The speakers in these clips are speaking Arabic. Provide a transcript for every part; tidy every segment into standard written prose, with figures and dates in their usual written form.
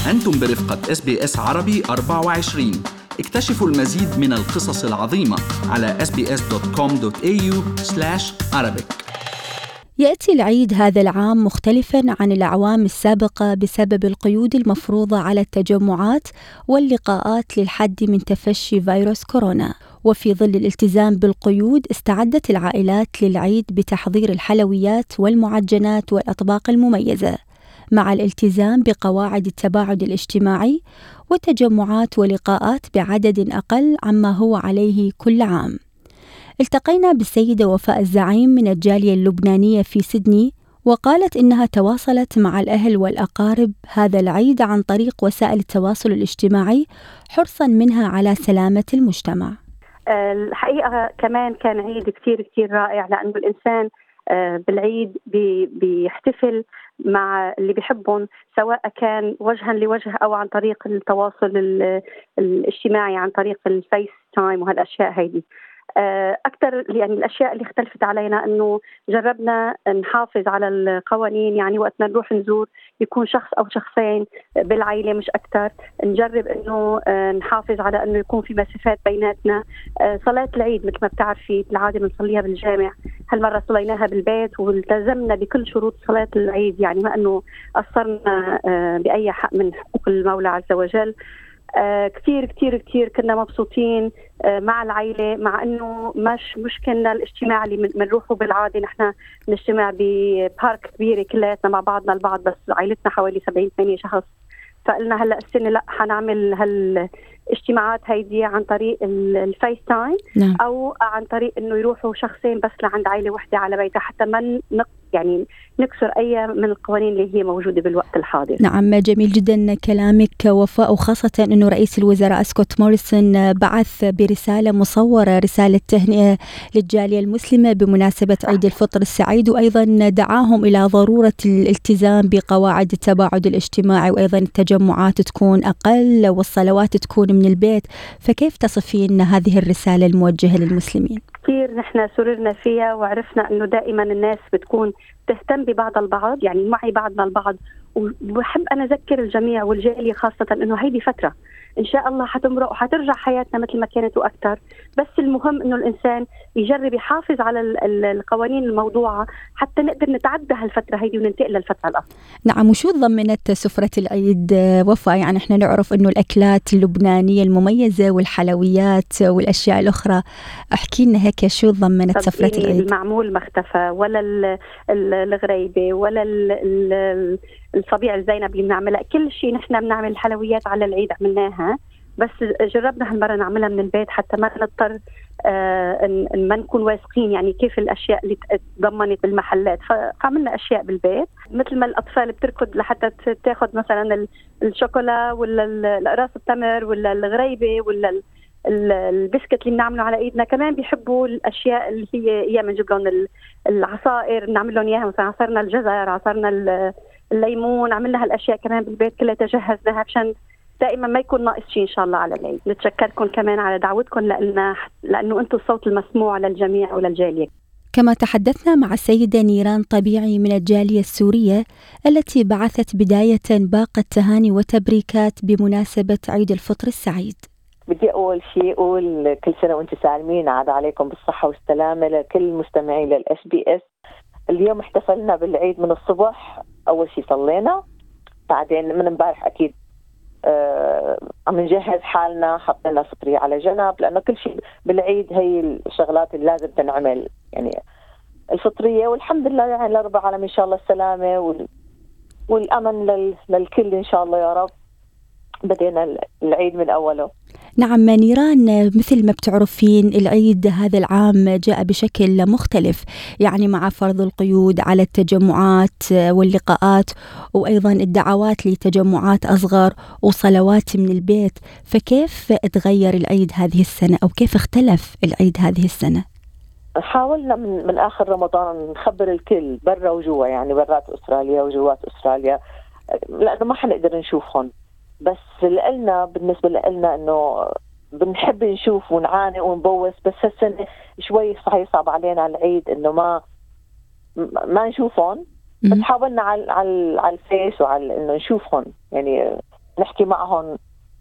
أنتم برفقة SBS عربي 24. اكتشفوا المزيد من القصص العظيمة على sbs.com.au/Arabic. يأتي العيد هذا العام مختلفاً عن الأعوام السابقة بسبب القيود المفروضة على التجمعات واللقاءات للحد من تفشي فيروس كورونا. وفي ظل الالتزام بالقيود استعدت العائلات للعيد بتحضير الحلويات والمعجنات والأطباق المميزة مع الالتزام بقواعد التباعد الاجتماعي وتجمعات ولقاءات بعدد أقل عما هو عليه كل عام. التقينا بالسيدة وفاء الزعيم من الجالية اللبنانية في سيدني، وقالت إنها تواصلت مع الأهل والأقارب هذا العيد عن طريق وسائل التواصل الاجتماعي حرصا منها على سلامة المجتمع. الحقيقة كمان كان عيد كتير رائع، لأنه الإنسان بالعيد بيحتفل مع اللي بيحبهم، سواء كان وجها لوجه أو عن طريق التواصل الاجتماعي عن طريق الفيس تايم وهالأشياء هيدي. أكثر يعني الأشياء اللي اختلفت علينا أنه جربنا نحافظ على القوانين، يعني وقت نروح نزور يكون شخص أو شخصين بالعائلة مش أكثر. نجرب أنه نحافظ على أنه يكون في مسافات بيناتنا. صلاة العيد مثل ما بتعرفي العادة بنصليها بالجامع، هالمرة صليناها بالبيت والتزمنا بكل شروط صلاة العيد، يعني ما أنه قصرنا بأي حق من حقوق المولى عز وجل. كتير كنا مبسوطين مع العائلة، مع أنه مش كنا الاجتماع اللي بنروحه بالعادة. نحن نجتمع ببارك كبيرة كلياتنا مع بعضنا البعض، بس عائلتنا حوالي 70-80 شخص، فقلنا هلأ السنة لا، حنعمل هالاجتماعات هيدي عن طريق الفيس تايم أو عن طريق أنه يروحوا شخصين بس لعند عائلة واحدة على بيتها، حتى ما يعني نكسر أي من القوانين اللي هي موجودة بالوقت الحاضر. نعم، جميل جدا كلامك وفاء، وخاصة أنه رئيس الوزراء سكوت موريسون بعث برسالة مصورة، رسالة تهنئة للجالية المسلمة بمناسبة عيد الفطر السعيد، وأيضا دعاهم إلى ضرورة الالتزام بقواعد التباعد الاجتماعي، وأيضا التجمعات تكون أقل والصلوات تكون من البيت. فكيف تصفين هذه الرسالة الموجهة للمسلمين؟ كثير نحن سررنا فيها، وعرفنا أنه دائما الناس بتكون تهتم ببعض البعض، يعني معي بعضنا البعض. وبحب أنا أذكر الجميع والجالية خاصة أنه هيدي فترة إن شاء الله حتمرق وحترجع حياتنا مثل ما كانت وأكثر، بس المهم أنه الإنسان يجرب يحافظ على القوانين الموضوعة حتى نقدر نتعدى هالفترة هيدي وننتقل للفترة الأفضل. نعم، وشو ضمنت سفرة العيد وفاء؟ يعني إحنا نعرف أنه الأكلات اللبنانية المميزة والحلويات والأشياء الأخرى، احكي لنا هيك شو ضمنت سفرة العيد؟ المعمول ما اختفى، ولا الغريبة، ولا الصبيع الزينب اللي بنعملها، كل شيء نحن بنعمل الحلويات على العيد عملناها، بس جربنا هالمرة نعملها من البيت حتى ما نضطر ما نكون واثقين يعني كيف الأشياء اللي تضمنت بالمحلات. فعملنا أشياء بالبيت مثل ما الأطفال بتركض لحتى تاخد مثلا الشوكولا ولا القراص التمر ولا الغريبة ولا البسكت اللي بنعمله على ايدنا. كمان بيحبوا الاشياء اللي هي اياها بنجيب لهم العصائر بنعمل لهم اياها، مثلا عصرنا الجزر، عصرنا الليمون، عملنا هالاشياء كمان بالبيت كلها تجهزناها عشان دائما ما يكون ناقص شيء ان شاء الله على العيد. نتشكركم كمان على دعوتكم لانه انتم الصوت المسموع للجميع وللجاليه. كما تحدثنا مع السيدة نيران طبيعي من الجالية السورية التي بعثت بداية باقة تهاني وتبريكات بمناسبة عيد الفطر السعيد. بدي أول شيء أقول كل سنة وأنتم سالمين، عاد عليكم بالصحة والسلامة لكل المستمعين للSBS. اليوم احتفلنا بالعيد من الصبح، أول شيء صلينا، بعدين من امبارح أكيد عم نجهز حالنا، حطينا فطرية على جنب، لأنه كل شيء بالعيد هي الشغلات اللي لازم تنعمل، يعني الفطرية. والحمد لله يعني لرب العالمين إن شاء الله السلامة والأمن للكل إن شاء الله يا رب. بدينا العيد من أوله. نعم نيران، مثل ما بتعرفين العيد هذا العام جاء بشكل مختلف، يعني مع فرض القيود على التجمعات واللقاءات، وأيضا الدعوات لتجمعات أصغر وصلوات من البيت. فكيف تغير العيد هذه السنة أو كيف اختلف العيد هذه السنة؟ حاولنا من آخر رمضان نخبر الكل برا وجوا، يعني برات أستراليا وجوات أستراليا، لأنه ما حنقدر نشوفهم، بس لنا بالنسبة لنا إنه بنحب نشوف ونعاني ونبوس، بس هالسنة شوي صحيح صعب علينا العيد إنه ما نشوفهم، بس حاولنا على الفيس وعلى إنه نشوفهم، يعني نحكي معهم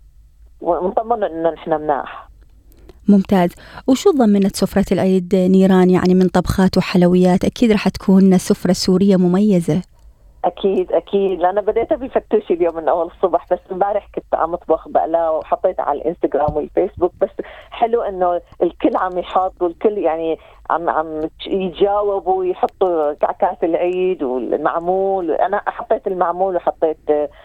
ونطمن إنه نحن مناح. ممتاز. وشو ضمنت سفرة العيد نيران؟ يعني من طبخات وحلويات أكيد رح تكون سفرة سورية مميزة. أكيد لأن بديت بالفتوشي اليوم من أول الصبح، بس امبارح كنت عم أطبخ بقلاوة وحطيت على الإنستغرام والفيسبوك. بس حلو إنه الكل عم يحط، والكل يعني عم يتجاوبوا ويحطوا كعكات العيد والمعمول. أنا حطيت المعمول وحطيت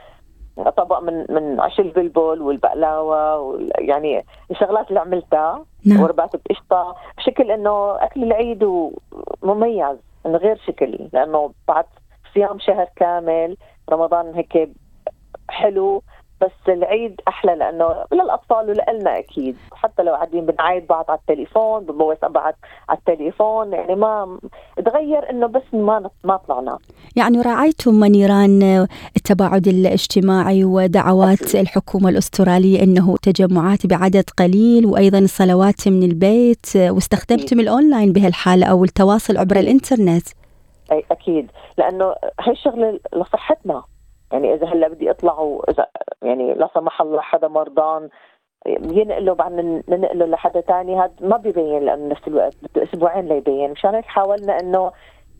طبق من عيش البلبل والبقلاوة يعني الشغلات اللي عملتها. نعم. وربات بقشطة بشكل إنه أكل العيد مميز من غير شكل، لأنه بعد صيام شهر كامل رمضان هيك حلو، بس العيد أحلى لأنه للأطفال ولنا أكيد. حتى لو قاعدين بنعايد بعض على التليفون، بنبوس بعض على التليفون، يعني ما تغير إنه بس ما طلعنا. يعني راعيتم نيران التباعد الاجتماعي ودعوات أكيد. الحكومة الأسترالية أنه تجمعات بعدد قليل، وأيضا الصلوات من البيت، واستخدمتم الأونلاين بهالحالة أو التواصل عبر الإنترنت. أي أكيد، لأنه هاي الشغلة لصحتنا. يعني إذا هلا بدي أطلع إذا يعني لا سمح الله حدا مرضان ينقله بعدين ننقله لحدا تاني، هذا ما بيبين، لأنه نفس الوقت بده أسبوعين ليبين. مشان هيك حاولنا إنه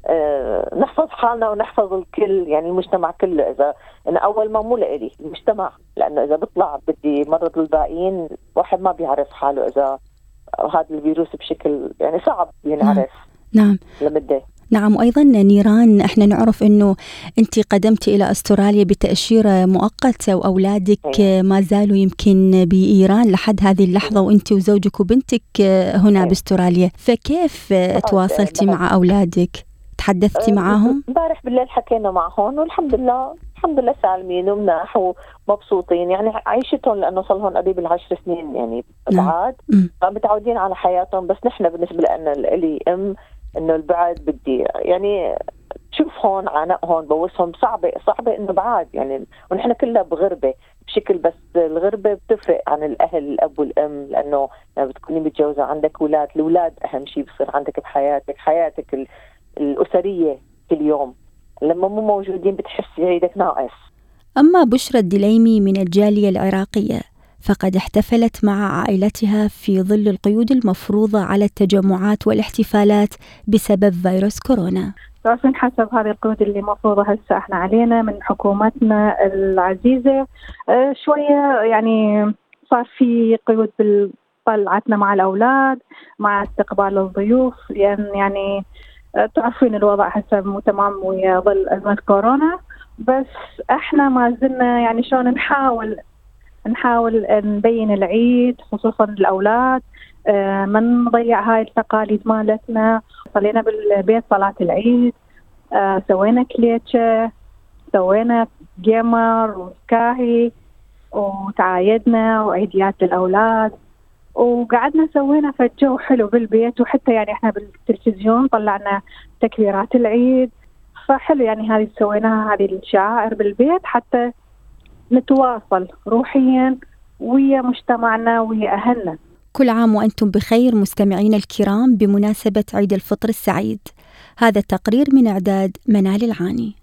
نحفظ حالنا ونحفظ الكل، يعني المجتمع كله. إذا أنا أول ما مو لإلي المجتمع، لأنه إذا بطلع بدي مرض الباقيين، واحد ما بيعرف حاله إذا هذا الفيروس بشكل يعني صعب ينعرف. نعم لمدة. نعم. وأيضا نيران، احنا نعرف أنه أنت قدمت إلى أستراليا بتأشيرة مؤقتة، وأولادك ما زالوا يمكن بإيران لحد هذه اللحظة، وأنت وزوجك وبنتك هنا بأستراليا. فكيف تواصلتي مع أولادك؟ تحدثتي معهم؟ امبارح بالليل حكينا معهم، والحمد لله سالمين ومناح ومبسوطين. يعني عيشتهم لأنه صار لهم قريب 10 سنين يعني بعد، فمتعودين على حياتهم. بس نحن بالنسبة لنا لي إنه البعد بدي يعني تشوف هون عنقهم بوسهم صعبة إنه بعاد يعني، ونحن كلنا بغربة بشكل. بس الغربة بتفرق عن الأهل، الأب والأم، لأنه يعني بتكوني متجوزة عندك أولاد، الأولاد أهم شيء بصير عندك بحياتك الأسرية كل يوم. لما مو موجودين بتحسي عيدك ناقص. أما بشرى الدليمي من الجالية العراقية فقد احتفلت مع عائلتها في ظل القيود المفروضة على التجمعات والاحتفالات بسبب فيروس كورونا. طبعا حسب هذه القيود اللي مفروضة هسه احنا علينا من حكومتنا العزيزة، شوية يعني صار في قيود طلعتنا مع الأولاد، مع استقبال الضيوف، لأن يعني تعرفين الوضع هسه مو تمام ويا ظل أزمة كورونا. بس احنا ما زلنا يعني شلون نحاول نبين العيد خصوصا الأولاد، ما نضيع هاي التقاليد مالتنا. صلينا بالبيت صلاة العيد، سوينا كليتشة، سوينا جيمر وسكاهي، وتعايدنا وعيديات للأولاد، وقعدنا سوينا فجو حلو بالبيت. وحتى يعني احنا بالتلفزيون طلعنا تكبيرات العيد، فحلو يعني هذه سويناها، هذه الشعائر بالبيت حتى نتواصل روحيا ويا مجتمعنا ويا أهلنا. كل عام وأنتم بخير مستمعين الكرام بمناسبة عيد الفطر السعيد. هذا التقرير من إعداد منال العاني.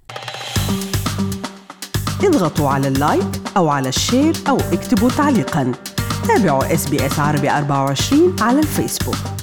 اضغطوا على اللايك أو على الشير أو اكتبوا تعليقاً. تابعوا SBS عربي 24 على الفيسبوك.